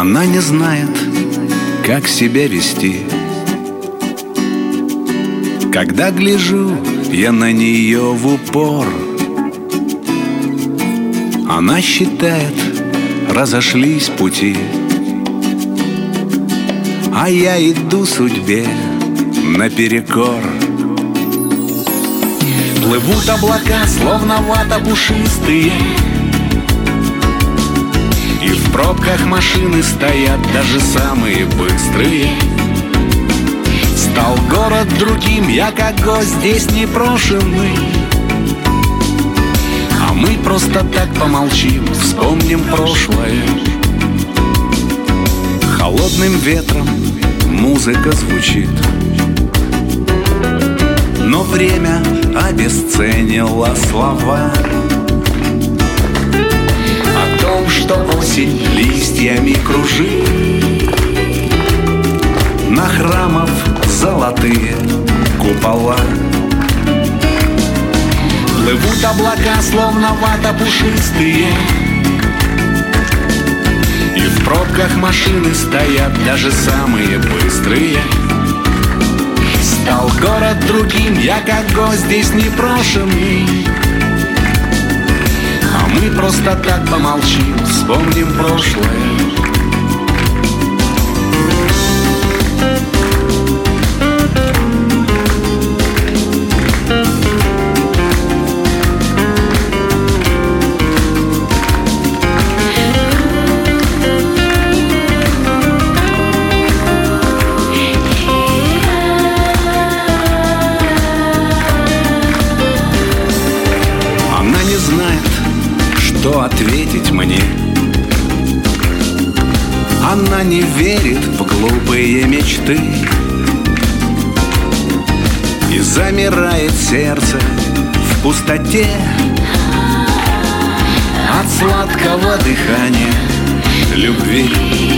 Она не знает, как себя вести. Когда гляжу я на нее в упор, она считает, разошлись пути, а я иду судьбе наперекор. Плывут облака, словно вата пушистые, и в пробках машины стоят даже самые быстрые. Стал город другим, я как гость здесь непрошенный, а мы просто так помолчим, вспомним прошлое. Холодным ветром музыка звучит, но время обесценило слова о том, что осень листьями кружит на храмов золотые купола. Плывут облака, словно вата пушистые, и в пробках машины стоят даже самые быстрые. Стал город другим, я как гость здесь непрошенный, а мы просто так помолчим, вспомним прошлое. Что ответить мне? Она не верит в глупые мечты, и замирает сердце в пустоте от сладкого дыхания любви.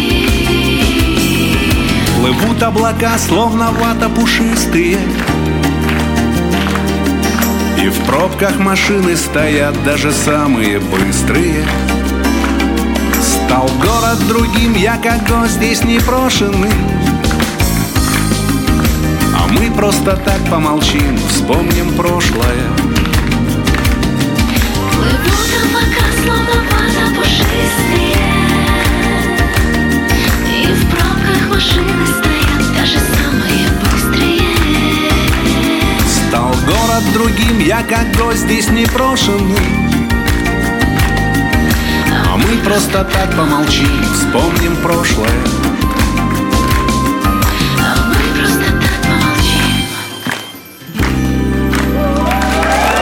Плывут облака, словно вата пушистые, и в пробках машины стоят даже самые быстрые. Стал город другим, я как гость здесь непрошенный, а мы просто так помолчим, вспомним прошлое. Плывут облака, словно вата пушистые, и в пробках машины стоят даже самые быстрые. Стал город другим, я как гость здесь непрошенный, а мы просто так помолчим, вспомним прошлое.